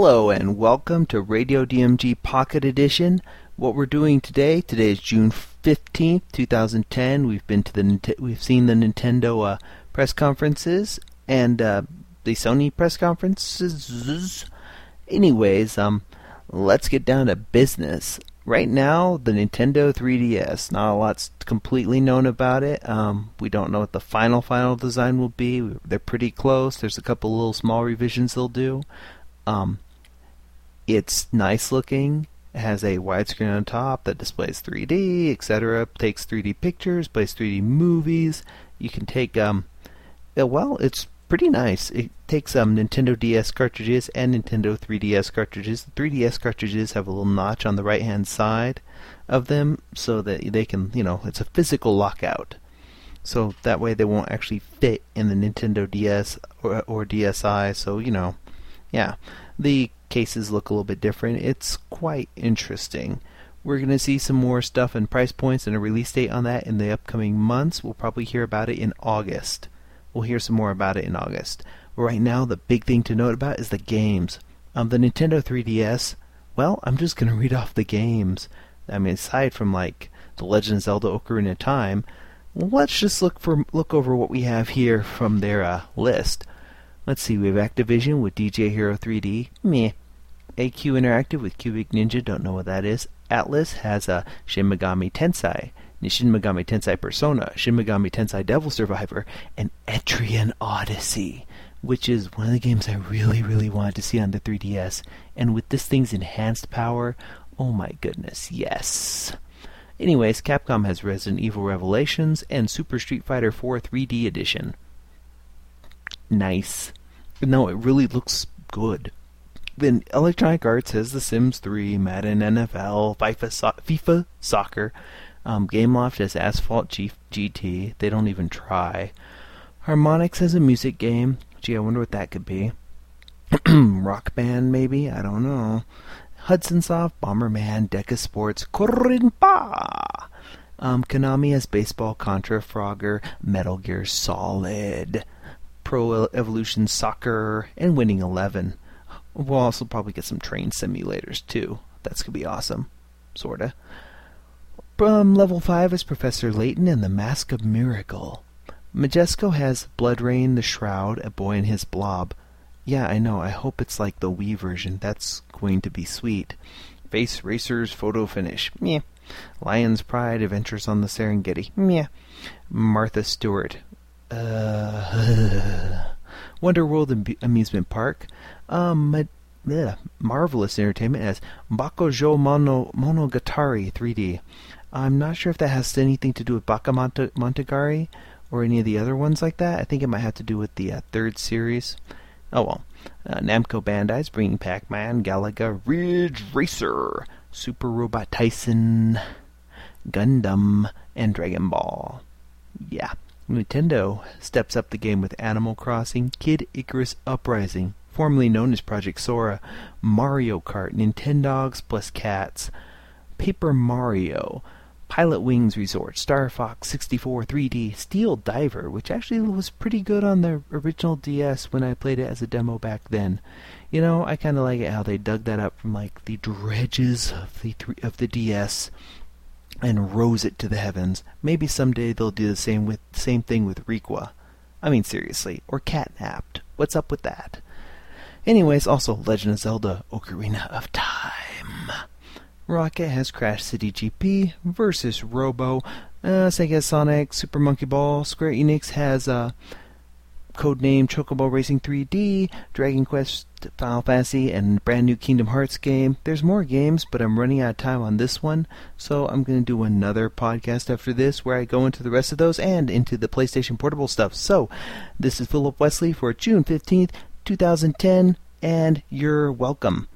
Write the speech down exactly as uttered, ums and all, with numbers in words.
Hello and welcome to Radio D M G Pocket Edition. What we're doing today, today is June fifteenth, twenty ten. We've been to the we've seen the Nintendo uh, press conferences and uh, the Sony press conferences. Anyways, um, let's get down to business. Right now, the Nintendo three D S. Not a lot's completely known about it. Um, we don't know what the final final design will be. They're pretty close. There's a couple little small revisions they'll do. Um, it's nice looking. It has a widescreen on top that displays three D, et cetera. Takes three D pictures, plays three D movies. You can take um, well, it's pretty nice. It takes um Nintendo D S cartridges and Nintendo three D S cartridges. The three D S cartridges have a little notch on the right hand side of them so that they can, you know, it's a physical lockout. So that way they won't actually fit in the Nintendo D S or, or D S i. So, you know, yeah, the cases look a little bit different. It's quite interesting. We're going to see some more stuff and price points and a release date on that in the upcoming months. We'll probably hear about it in August. We'll hear some more about it in August. But right now, the big thing to note about is the games. Um, the Nintendo three D S, well, I'm just going to read off the games. I mean, aside from, like, The Legend of Zelda Ocarina of Time, let's just look for look over what we have here from their uh, list. Let's see, we have Activision with D J Hero three D. Meh. A Q Interactive with Cubic Ninja, don't know what that is. Atlus has a uh, Shin Megami Tensei, Shin Megami Tensei Persona, Shin Megami Tensei Devil Survivor, and Etrian Odyssey, which is one of the games I really, really wanted to see on the three D S. And with this thing's enhanced power, oh my goodness, yes. Anyways, Capcom has Resident Evil Revelations and Super Street Fighter four three D Edition. Nice. No, it really looks good. Then Electronic Arts has The Sims three, Madden N F L, FIFA, so- FIFA Soccer. Um, Gameloft has Asphalt G- GT. They don't even try. Harmonix has a music game. Gee, I wonder what that could be. Rock Band, maybe? I don't know. Hudson Soft, Bomberman, Deca Sports, Korinpa. Um, Konami has Baseball, Contra, Frogger, Metal Gear Solid, Pro Evolution Soccer, and Winning Eleven. We'll also probably get some train simulators, too. That's going to be awesome. Sorta. From Level five is Professor Layton and the Mask of Miracle. Majesco has Blood Rain, The Shroud, A Boy and His Blob. Yeah, I know. I hope it's like the Wii version. That's going to be sweet. Face Racers Photo Finish. Meh. Lion's Pride, Adventures on the Serengeti. Meh. Martha Stewart. Uh, Wonder World Am- Amusement Park. Um, yeah, Marvelous Entertainment has Bakujo Mono, Monogatari three D. I'm not sure if that has anything to do with Bakemonogatari or any of the other ones like that. I think it might have to do with the uh, third series. Oh well. Uh, Namco Bandai's bringing Pac-Man, Galaga, Ridge Racer, Super Robot Tyson, Gundam, and Dragon Ball. Yeah. Nintendo steps up the game with Animal Crossing, Kid Icarus Uprising, formerly known as Project Sora, Mario Kart, Nintendogs plus Cats, Paper Mario, Pilot Wings Resort, Star Fox sixty-four three D, Steel Diver, which actually was pretty good on the original D S when I played it as a demo back then. You know, I kind of like it how they dug that up from like the dredges of the th- of the D S and rose it to the heavens. Maybe someday they'll do the same with same thing with Requa. I mean, seriously, or Catnapped. What's up with that? Anyways, also Legend of Zelda Ocarina of Time. Rocket has Crash City G P versus Robo. Uh, Sega Sonic, Super Monkey Ball. Square Enix has uh, Codename Chocobo Racing three D, Dragon Quest, Final Fantasy, and brand new Kingdom Hearts game. There's more games, but I'm running out of time on this one, so I'm going to do another podcast after this where I go into the rest of those and into the PlayStation Portable stuff. So, this is Philip Wesley for June fifteenth, twenty ten, and you're welcome.